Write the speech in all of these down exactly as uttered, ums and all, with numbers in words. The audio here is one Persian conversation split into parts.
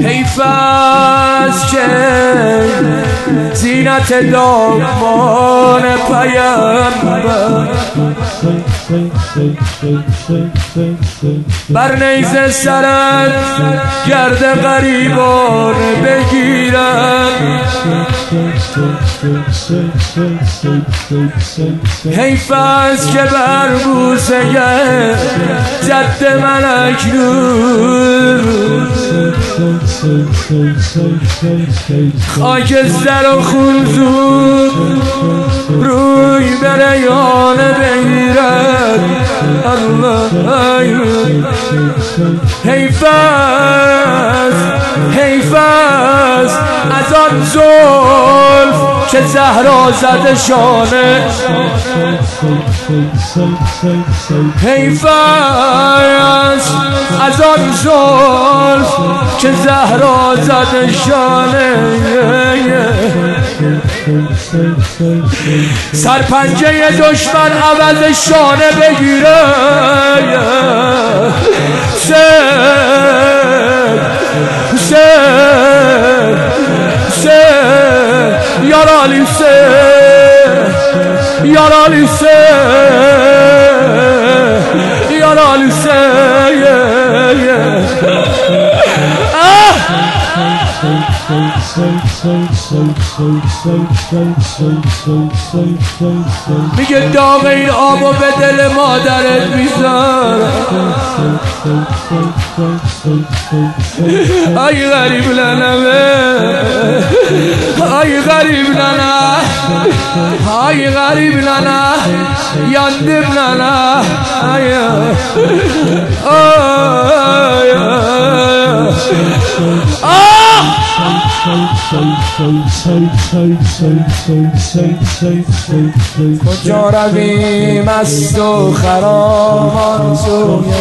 حیف است که زینت دامان پیامبر بر نیزه سرت گرد غریبان بگیرم. حیف است که بر بوسه جد من اکنون خاکستر و خون زود روی به ریان بگیرد. حیف است حیف است از آن زلف که زهرا زده شانه. حیف است از آن زلف که زهرا زده شانه. سرپنجه دشمن عوض شانه بگیره. حسین حسین حسین یار علی حسین یار علی حسین یار علی حسین. میگه داغ این آبو به دل مادرت میذاره. ای غریب لنمه ای غریب لنه ای غریب لنه یاندم لنه ای کجا رویم از تو خرامان سوی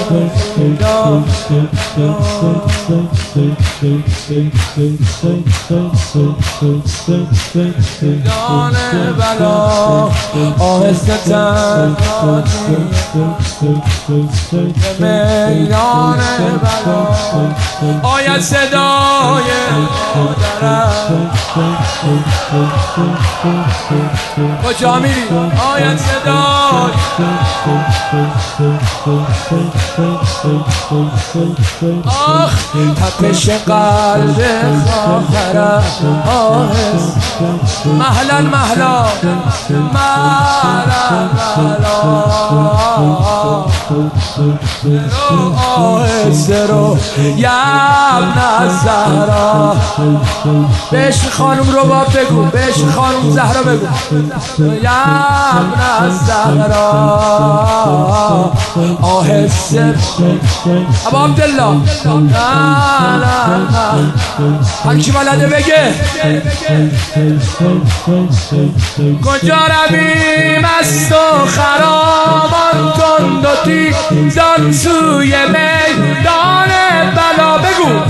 دان بلا آهسته تن میدان بلا آید صدای کجا میری آید صدای آخ تپش قلب خواهرم آهست مهلا مهلا مهلا مهلا آهسته رو یبن زهرا. بهش خانم رو با بگو بهش خانم زهرا بگو یبن زهرا آهسته ابا عبدالله هر کی بلده بگه. کجا رویم از تو خرامان تند و تیزان سوی میدان بلا بگو.